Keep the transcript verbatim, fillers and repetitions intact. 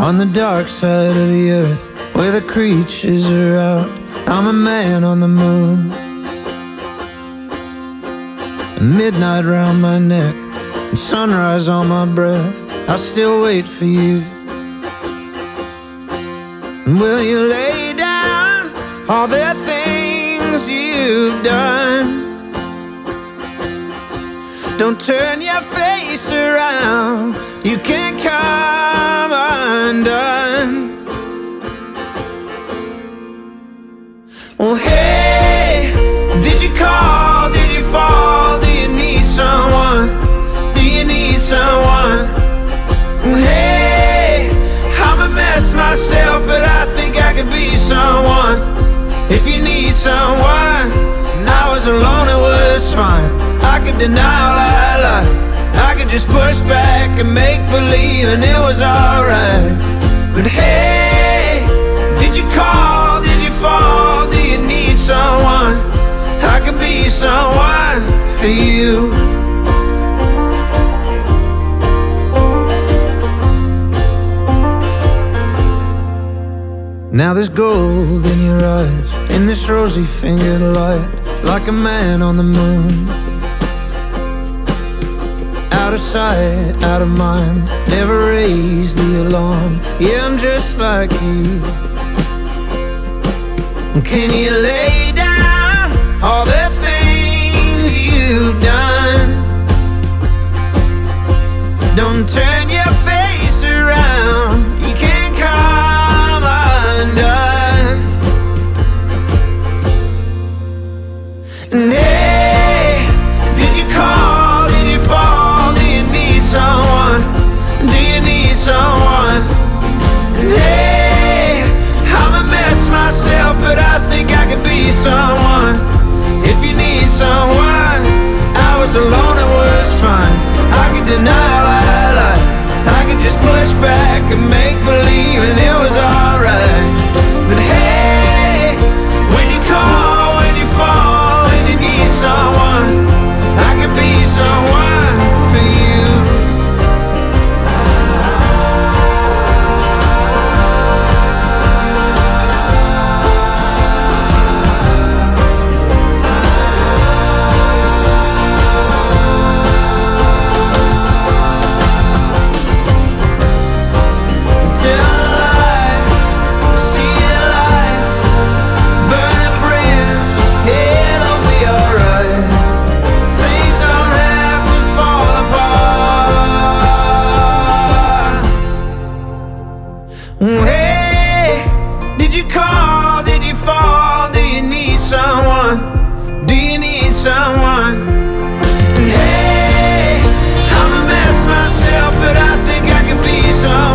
on the dark side of the earth, where the creatures are out. I'm a man on the moon. Midnight round my neck and sunrise on my breath. I still wait for you. And will you lay down all the things you've done? Don't turn your face around, you can't come undone. Oh hey, did you call, did you fall? Do you need someone? Do you need someone? Oh hey, I'm a mess myself, but I think I could be someone. If you need someone, and I was alone, it was fine. I could deny all I lied, I could just push back and make believe, and it was alright. But hey, did you call, did you fall? Do you need someone? I could be someone for you. Now there's gold in your eyes, in this rosy fingered light, like a man on the moon. Out of sight, out of mind, never raise the alarm. Yeah, I'm just like you. Can you lay down all the things you've done? Don't turn your face around, you can't come undone. And hey, did you call, did you fall? Do you need someone? Do you need someone? And hey, I'm a mess myself, but I think I could be someone. If you need someone, I was alone, it was fine. I could deny all I lied, I could just push back and make believe, and it was alright. But hey, when you call, when you fall, when you need someone, I could be someone for you. Hey, did you call, did you fall? Do you need someone? Do you need someone? And hey, I'm a mess myself, but I think I could be someone.